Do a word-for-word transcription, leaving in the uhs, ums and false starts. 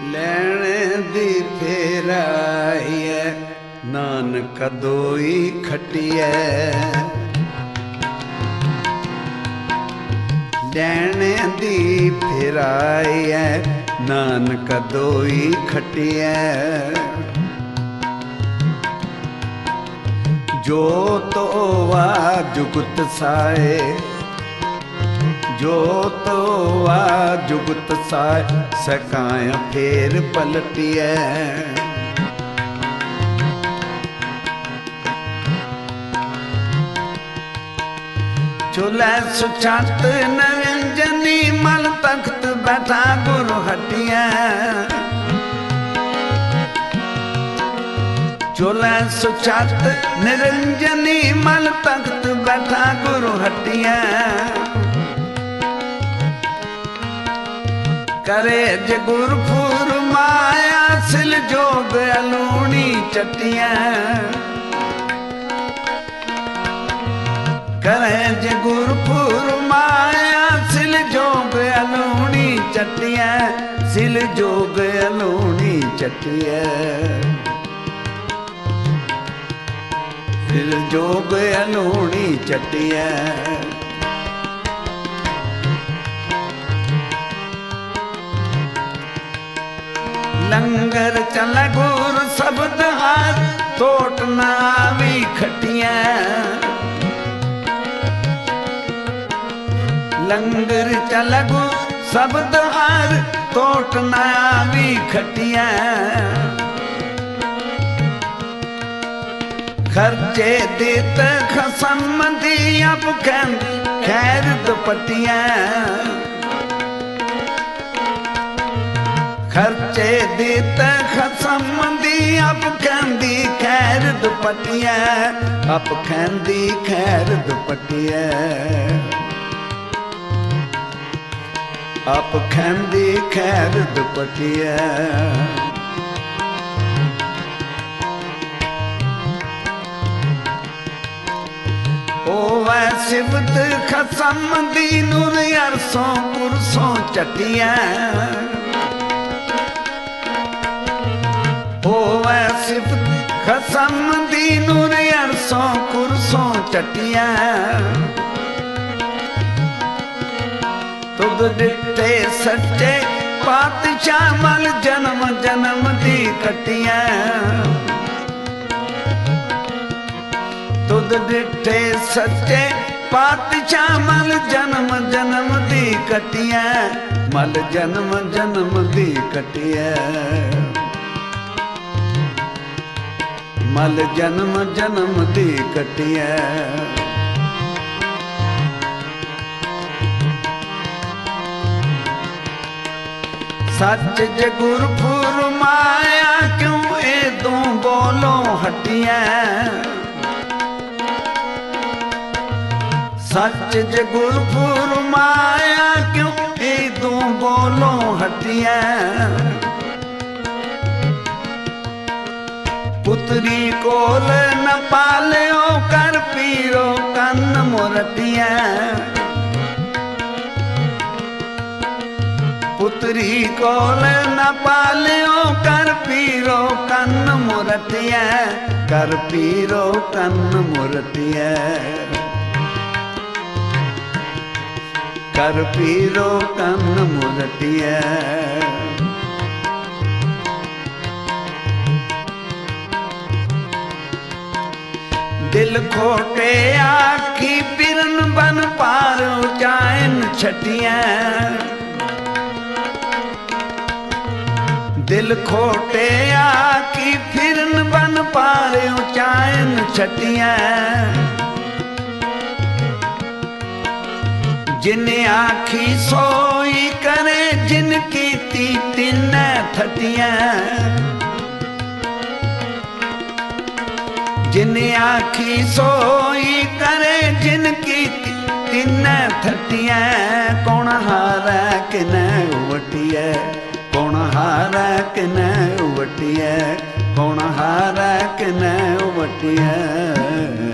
ਲੈਣ ਦੀ ਫੇਰਾਈਐ ਨਾਨਕ ਦੋਈ ਖਟਿਐ। ਲੈਣ ਦੀ ਫੇਰਾਈਐ ਨਾਨਕ ਦੋਈ ਖਟਿਐ। ਜੋ ਤੋਵਾ ਜੁਗਤ ਸਾਏ, ਜੋ ਤੋਵਾ ਜੁਗਤ ਸਾਏ, ਸਕਾਇਆ ਫੇਰ ਪਲਟਿਐ। ਚੁਲੈ ਸੁਚਾਤ ਨਿਰੰਜਨੀ ਮਲ ਤਖਤ ਬੈਠਾ ਗੁਰ ਹਟਿਐ। ਚੁਲੈ ਸੁਚਾਤ ਨਿਰੰਜਨੀ ਮਲ ਤਖਤ ਬੈਠਾ ਗੁਰ ਹਟਿਐ। ਕਰੇ ਜੇ ਗੁਰਪੁਰ ਮਾਇਆ ਸਿਲ ਜੋਗ ਅਲੂਣੀ ਚਟਿਐ। ਕਰੇ ਜੇ ਗੁਰਪੁਰ ਮਾਇਆ ਸਿਲ ਜੋਗ ਅਲੂਣੀ ਚਟਿਐ। ਸਿਲ ਜੋਗ ਅਲੂਣੀ ਚਟਿਐ। ਸਿਲ ਜੋਗ ਅਲੂਣੀ ਚਟਿਐ। ਲੰਗਰ ਚਲ ਗੁਰ ਸ਼ਬਦ ਹਾਰ ਟੋਟ ਨਾ ਵੀ ਖਟਿਐ। ਲੰਗਰ ਚਲ ਗੁਰ ਸ਼ਬਦ ਹਾਰ ਟੋਟ ਨਾ ਵੀ ਖਟਿਐ। ਖਰਚੇ ਦਿੱਤ ਖਸਮ ਦੀ ਆਪ ਖੈਰ ਦੁਪਟਿਐ। ਖਰਚੇ ਦਿੱਤ ਖਸਮ ਦੀ ਆਪ ਕਹਿੰਦੀ ਖੈਰ ਦੁਪਟਿਐ। ਆਪ ਕਹਿੰਦੀ ਖੈਰ ਦੁਪਟਿਐ। ਆਪ ਕਹਿੰਦੀ ਖੈਰ ਦੁਪਟਿਐ। ਹੋਵੈ ਸਿਫਤ ਖਸਮ ਦੀ ਨੂਰ ਅਰਸੋਂ ਕੁਰਸੋਂ ਚਟਿਐ। ਹੋਵੈ ਸਿਫਤ ਖਸਮ ਦੀ ਨੂਰ ਅਰਸੋਂ ਕੁਰਸੋਂ ਚਟਿਐ। ਤੁਧ ਦਿੱਤੇ ਸੱਚੇ ਪਾਤਸ਼ਾਹ ਮਲ ਜਨਮ ਜਨਮ ਦੀ ਕਟਿਐ। ਤੁਧ ਦਿੱਤੇ ਸੱਚੇ ਪਾਤਸ਼ਾਹ ਮਲ ਜਨਮ ਜਨਮ ਦੀ ਕਟਿਐ। ਮਲ ਜਨਮ ਜਨਮ ਦੀ ਕਟਿਐ। ਮਲ ਜਨਮ ਜਨਮ ਦੀ ਕਟਿਐ। ਸੱਚ ਜੇ ਗੁਰਪੁਰ ਮਾਇਆ ਕਿਉਂ ਏਦੋਂ ਬੋਲੋਂ ਹਟਿਐ। ਸੱਚ ਜੇ ਗੁਰਪੁਰ ਮਾਇਆ ਕਿਉਂ ਏਦੋਂ ਬੋਲੋਂ ਹਟਿਐ। ਪੁੱਤਰੀ ਕੋਲ ਨ ਪਾਲਿਓ ਕਰ ਪੀਰੋ ਕੰਨ ਮੁਰਟਿਐ। ਪੁੱਤਰੀ ਕੋਲ ਨ ਪਾਲਿਓ ਕਰ ਪੀਰੋ ਕੰਨ ਮੁਰਟਿਐ। ਕਰ ਪੀਰੋ ਕੰਨ ਮੁਰਟਿਐ। ਕਰ ਪੀਰੋ ਕੰਨ ਮੁਰਟਿਐ। ਦਿਲ ਖੋਟੇ ਆਖੀ ਪਿਰਨ ਬਨ ਪਾਰ ਉਚਾਇਨ ਛਟਿਐ। ਦਿਲ ਖੋਟੇ ਆਖੀ ਫਿਰਨ ਬਨ ਪਾਰ ਉਚਾਇਨ ਛਟਿਐ। ਜਿਨ ਆਖੀ ਸੋਈ ਕਰੇ ਜਿਨ ਕੀਤੀ ਤਿੰਨੈ ਥਟਿਐ। ਜਿਨ ਆਖੀ ਸੋਈ ਕਰੇ ਜਿਨ ਕੀਤੀ ਤਿੰਨੈ ਥਟਿਐ। ਕੌਣ ਹਾਰੈ ਕਿਨੈ ਵਟਿਐ। ਕੌਣ ਹਾਰੈ ਕਿਨੈ ਵਟਿਐ। ਕੌਣ ਹਾਰੈ ਕਿਨੈ ਵਟਿਐ।